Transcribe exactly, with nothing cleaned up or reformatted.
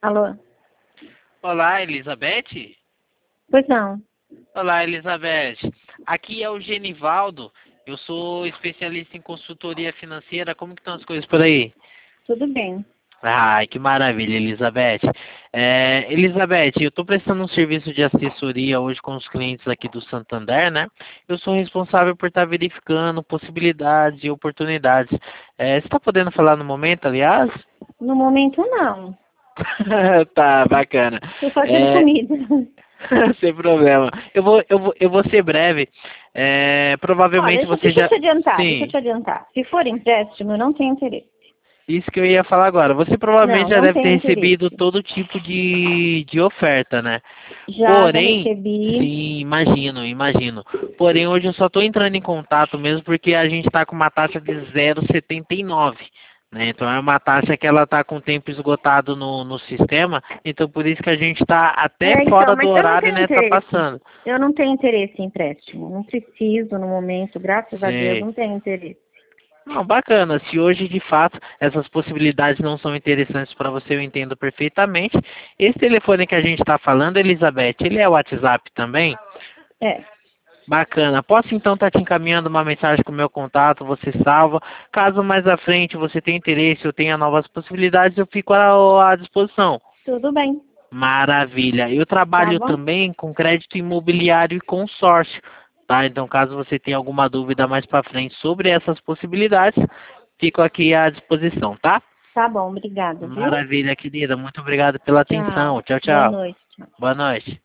Alô? Olá, Elizabeth? Pois não. Olá, Elizabeth. Aqui é o Genivaldo. Eu sou especialista em consultoria financeira. Como que estão as coisas por aí? Tudo bem. Ai, que maravilha, Elizabeth. É, Elizabeth, eu estou prestando um serviço de assessoria hoje com os clientes aqui do Santander, né? Eu sou responsável por estar verificando possibilidades e oportunidades. É, você está podendo falar no momento, aliás? No momento, não. Tá, bacana. Tô fazendo É, comida. sem problema. Eu vou, eu vou, eu vou ser breve. É, Ó, provavelmente deixa, você deixa eu já. te adiantar, deixa eu Sim, te adiantar. Se for empréstimo, eu não tenho interesse. isso que eu ia falar agora. Você Não, provavelmente já não deve ter tenho recebido interesse. todo tipo de, de oferta, né? Já, já Porém, recebi. sim, imagino, imagino. Porém, hoje eu só estou entrando em contato mesmo porque a gente está com uma taxa de zero vírgula setenta e nove. Né? Então é uma taxa que ela está com o tempo esgotado no, no sistema, então por isso que a gente está até É, então, fora do mas eu não horário, tenho né? Tá interesse. passando. Eu não tenho interesse em empréstimo. Não preciso no momento, graças a Deus, Sei. não tenho interesse. Não, bacana. Se hoje de fato essas possibilidades não são interessantes para você, eu entendo perfeitamente. Esse telefone que a gente está falando, Elizabeth, ele é o WhatsApp também? É, Bacana. Posso então estar te encaminhando uma mensagem com o meu contato, você salva. Caso mais à frente você tenha interesse ou tenha novas possibilidades, eu fico à, à disposição. tudo bem. Maravilha. Eu Tá trabalho bom? também com crédito imobiliário e consórcio, tá? Então, caso você tenha alguma dúvida mais para frente sobre essas possibilidades, fico aqui à disposição, tá? Tá bom, obrigada, viu? Maravilha, querida. Muito obrigado pela Tchau. atenção. Tchau, Boa tchau. noite. Tchau. Boa noite.